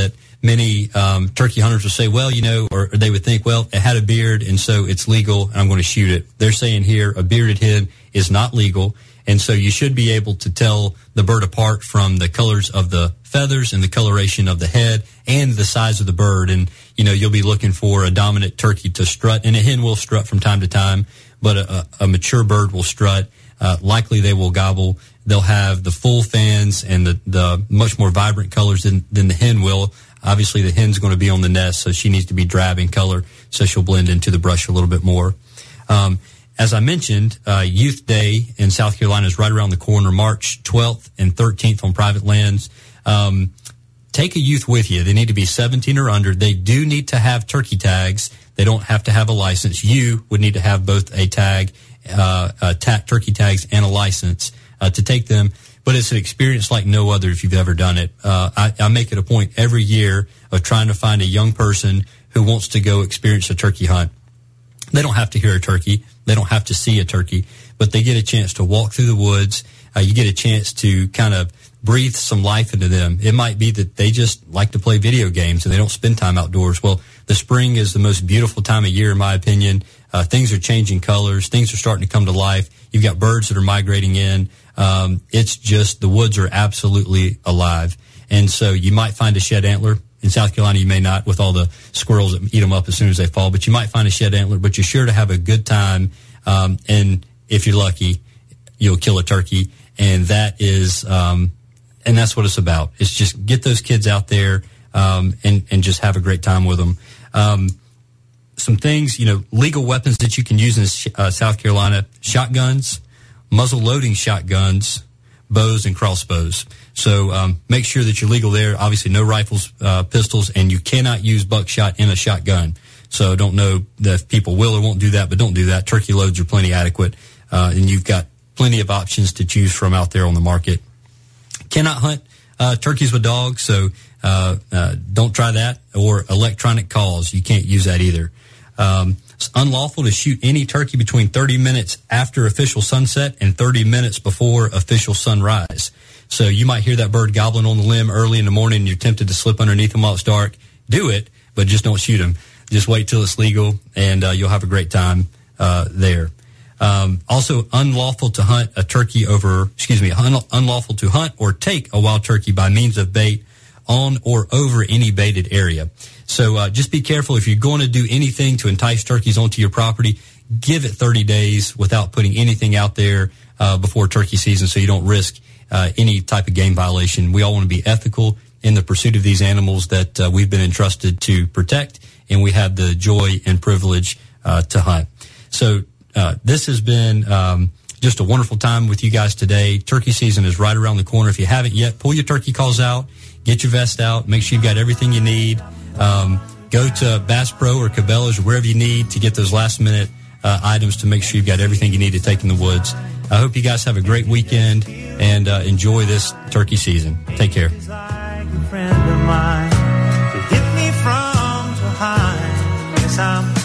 many um, turkey hunters will say, well, you know, or, or they would think, well, it had a beard, and so it's legal, and I'm going to shoot it. They're saying here a bearded hen is not legal, and so you should be able to tell the bird apart from the colors of the feathers and the coloration of the head and the size of the bird. And, you know, you'll be looking for a dominant turkey to strut, and a hen will strut from time to time, but a, a mature bird will strut. Uh, likely they will gobble. They'll have the full fans and the, the much more vibrant colors than, than the hen will. Obviously, the hen's going to be on the nest, so she needs to be drab in color, so she'll blend into the brush a little bit more. Um, as I mentioned, uh, Youth Day in South Carolina is right around the corner, March twelfth and thirteenth on private lands. Um, take a youth with you. They need to be seventeen or under. They do need to have turkey tags. They don't have to have a license. You would need to have both a tag, uh, a ta- turkey tags and a license uh, to take them. But it's an experience like no other if you've ever done it. Uh, I, I make it a point every year of trying to find a young person who wants to go experience a turkey hunt. They don't have to hear a turkey. They don't have to see a turkey, but they get a chance to walk through the woods. Uh, you get a chance to kind of breathe some life into them. It might be that they just like to play video games and they don't spend time outdoors. Well, the spring is the most beautiful time of year, in my opinion. Uh, things are changing colors. Things are starting to come to life. You've got birds that are migrating in. Um, it's just, the woods are absolutely alive. And so you might find a shed antler. In South Carolina, you may not, with all the squirrels that eat them up as soon as they fall, but you might find a shed antler, but you're sure to have a good time. Um, and if you're lucky, you'll kill a turkey. And that is, um, and that's what it's about. It's just get those kids out there, um, and, and just have a great time with them. Um, some things, you know, legal weapons that you can use in uh, South Carolina: shotguns, muzzle loading shotguns, bows, and crossbows. So um, make sure that you're legal there. Obviously, no rifles, uh, pistols, and you cannot use buckshot in a shotgun. So don't know that people will or won't do that, but don't do that. Turkey loads are plenty adequate, uh, and you've got plenty of options to choose from out there on the market. Cannot hunt uh, turkeys with dogs, so uh, uh, don't try that. Or electronic calls, you can't use that either. Um, it's unlawful to shoot any turkey between thirty minutes after official sunset and thirty minutes before official sunrise. So you might hear that bird gobbling on the limb early in the morning and you're tempted to slip underneath him while it's dark. Do it, but just don't shoot him. Just wait till it's legal, and uh, you'll have a great time uh, there. Um, also, unlawful to hunt a turkey over, excuse me, un- unlawful to hunt or take a wild turkey by means of bait on or over any baited area. So uh, just be careful. If you're going to do anything to entice turkeys onto your property, give it thirty days without putting anything out there uh, before turkey season, so you don't risk uh, any type of game violation. We all want to be ethical in the pursuit of these animals that uh, we've been entrusted to protect, and we have the joy and privilege uh, to hunt. So uh, this has been um, just a wonderful time with you guys today. Turkey season is right around the corner. If you haven't yet, pull your turkey calls out, get your vest out, make sure you've got everything you need. Um, go to Bass Pro or Cabela's or wherever you need to get those last minute uh, items to make sure you've got everything you need to take in the woods. I hope you guys have a great weekend and uh, enjoy this turkey season. Take care. Friend of mine to hit me from behind. Yes, I'm